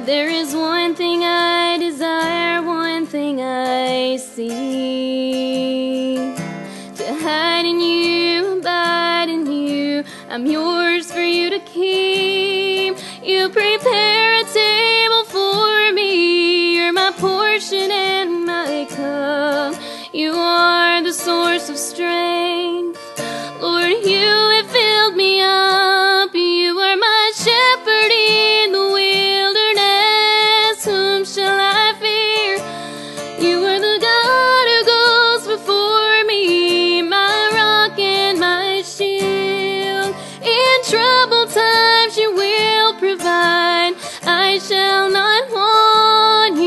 There is one thing I desire, one thing I seek, to hide in you, abide in you. I'm yours for you to keep. You prepare a table for me. You're my portion and my cup. You are the source of strength. Lord, you have filled me up. You are my shepherd in the wilderness. Whom shall I fear? You are the God who goes before me, my rock and my shield. In troubled times you will provide. I shall not want.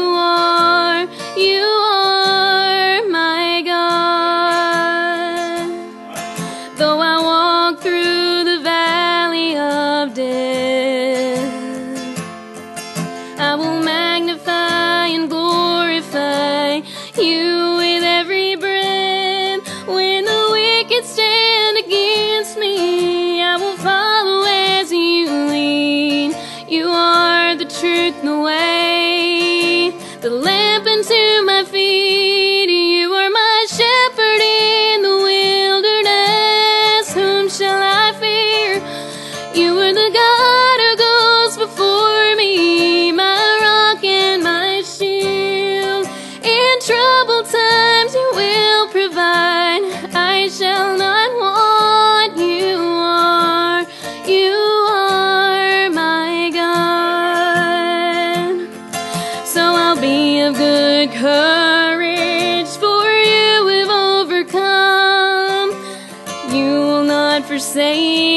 You are my God. Though I walk through the valley of death, I will magnify and glorify you with every breath. When the wicked stand against me, I will follow as you lead. You are the truth and the way, the lamp unto my feet. You are my shepherd in the wilderness. Whom shall I fear? You are the God who goes before me, my rock and my shield. In troubled times you will provide. I shall not want. You are my God. So I'll be of good courage, for you have overcome. You will not forsake